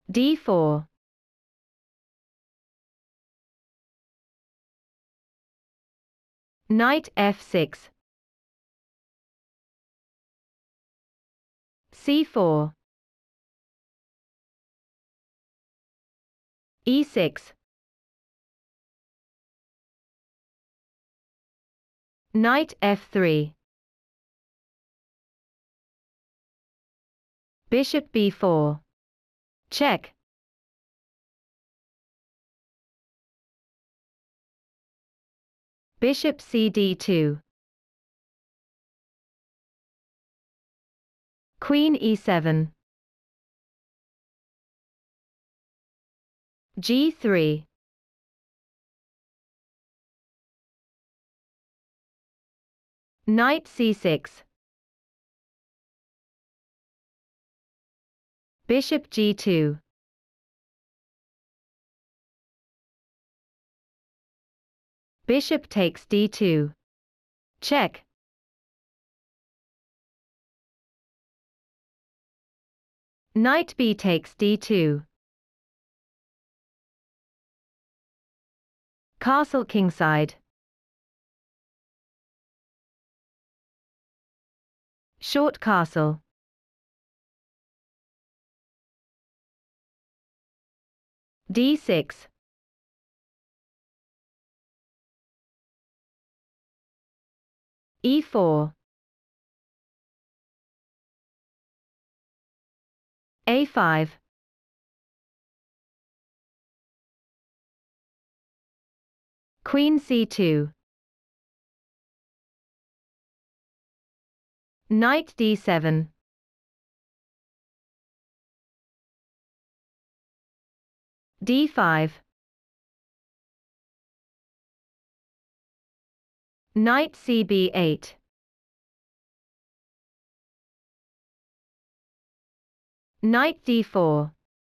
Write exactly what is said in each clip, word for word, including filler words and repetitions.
d four. Knight f six. c four. e six. Knight f three. Bishop b four. Check. Bishop c d two. Queen e seven. g three. Knight c six. Bishop g two. Bishop takes d two. Check. Knight b takes d two. Castle kingside. Short castle. d six. e four. a five. Queen c two. Knight d seven. d five. Knight c b eight. Knight d four.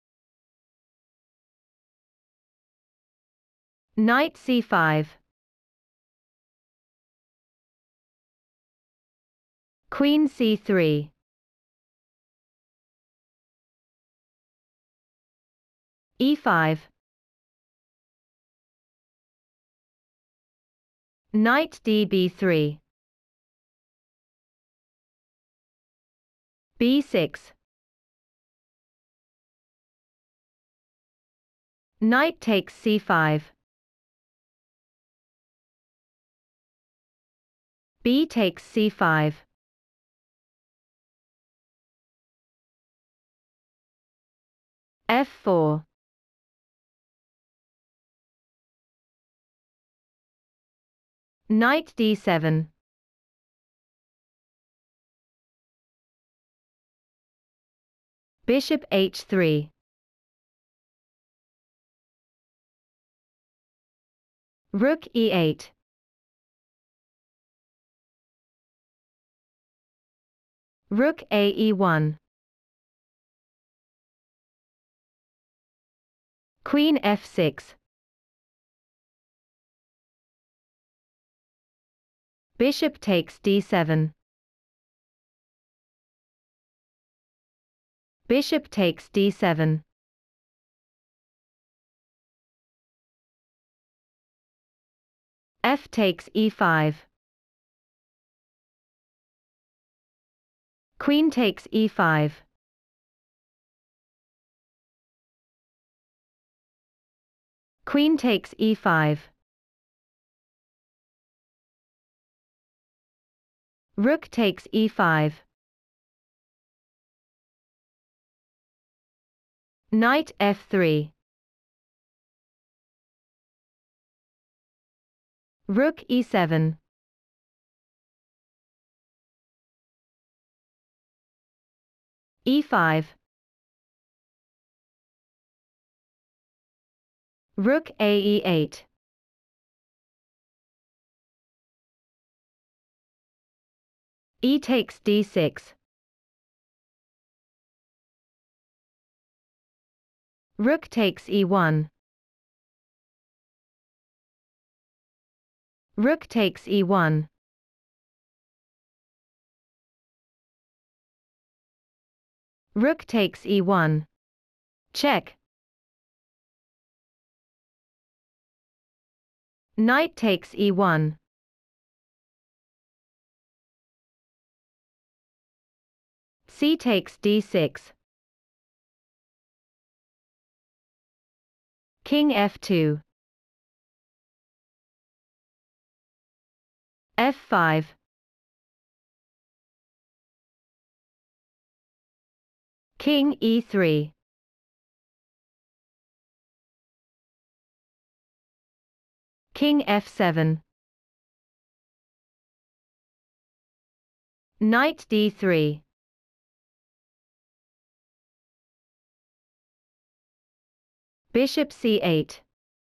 Knight c five. Queen c three. e five. Knight d b three. b six. Knight takes c five. b takes c five. f four. Knight d seven. Bishop h three. Rook e eight. Rook a e one. Queen f six. Bishop takes d seven. Bishop takes d seven. F takes e five. Queen takes e five. Queen takes e five. Rook takes e five. Knight f three. Rook e seven. e five. Rook a e eight. E takes d six. Rook takes e one. Rook takes e one. Rook takes e one. Check. Knight takes e one. C takes d six. King f two. f five. King e three. King f seven. Knight d three. Bishop c eight.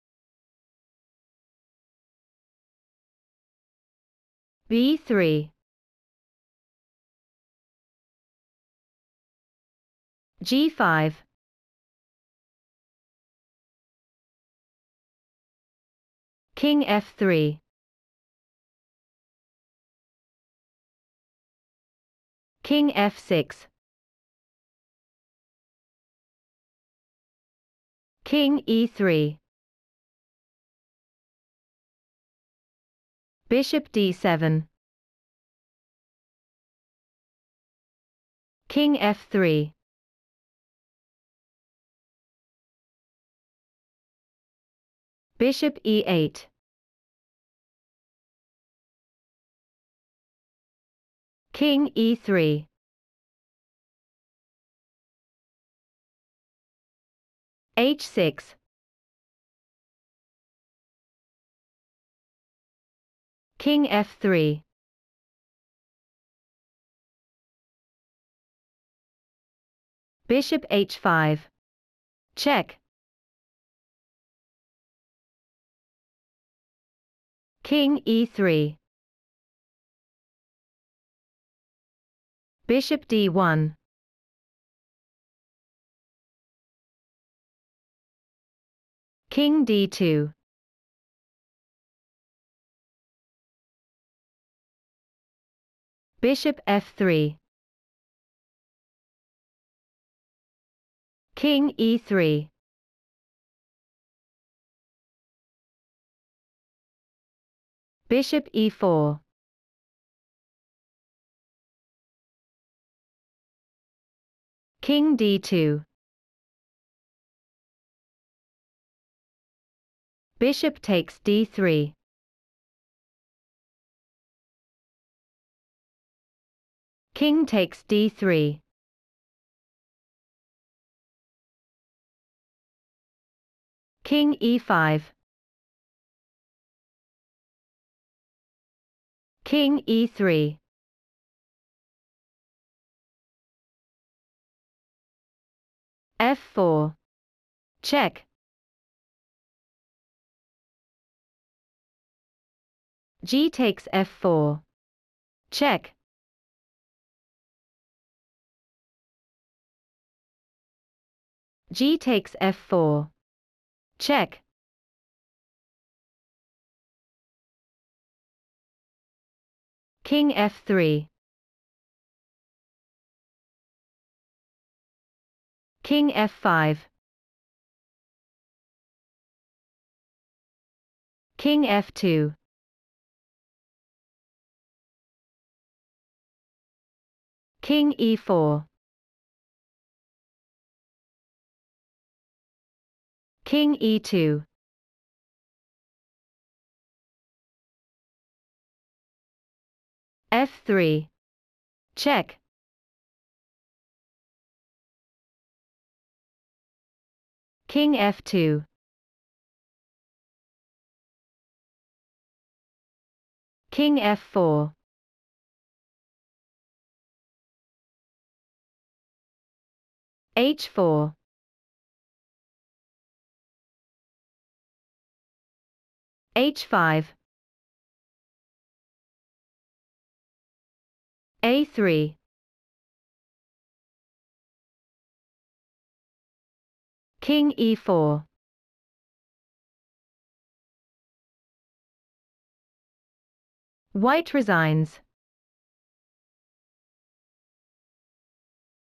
b three. g five. King f three. King f six. King e three. Bishop d seven. King f three. Bishop e eight. King e three. h six. King f three. Bishop h five. Check. King e three. Bishop d one. King d two. Bishop f three. King e three. Bishop e four. King d two. Bishop takes d three. King takes d three. King e five. King e three. f four. Check. G takes f four. Check. G takes f four. Check. King f three. King f five. King f two. King e four. King e two. f three. Check. King f two. King f four. h four. h five. a three. King e four. White resigns.